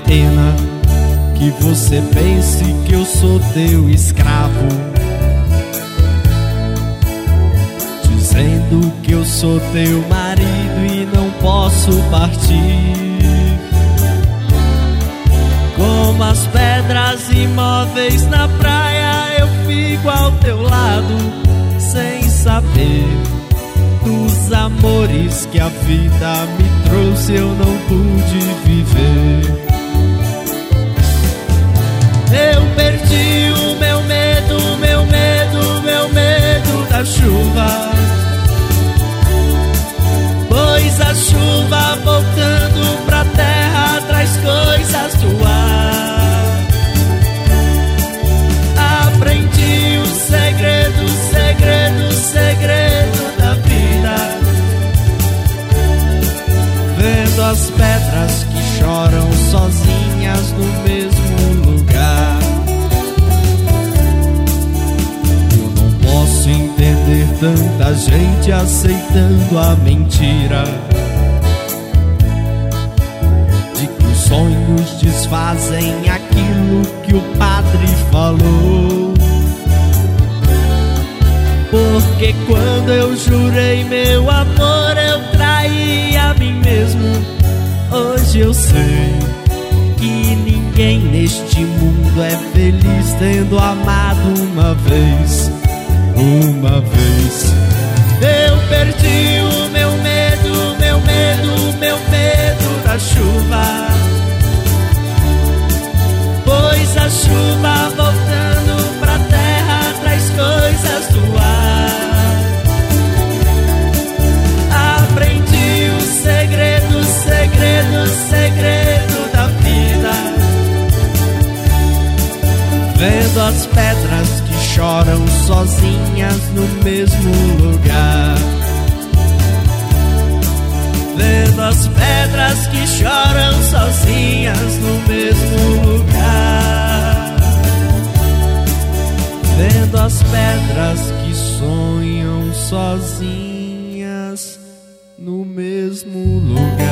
pena que você pense que eu sou teu escravo, dizendo que eu sou teu marido e não posso partir. Como as pedras imóveis na praia, eu fico ao teu lado, sem saber dos amores que a vida me trouxe, eu não pude viver. Eu perdi o meu medo, meu medo, meu medo da chuva, pois a chuva voltando pra terra traz coisas do ar. Aprendi o segredo, segredo, segredo da vida, vendo as pedras que choram sozinhas no mesmo lugar. Eu não posso entender tanta gente aceitando a mentira de que os sonhos desfazem aquilo que o padre falou. Porque quando eu jurei meu amor, eu traí a mim mesmo. Hoje eu sei que ninguém neste mundo é feliz tendo amado uma vez. Uma vez eu perdi o meu medo, meu medo, meu medo da chuva, pois a chuva voltando pra terra traz coisas do ar. Aprendi o segredo, segredo, segredo da vida, vendo as pedras que choram sozinhas no mesmo lugar. Vendo as pedras que choram sozinhas no mesmo lugar. Vendo as pedras que sonham sozinhas no mesmo lugar.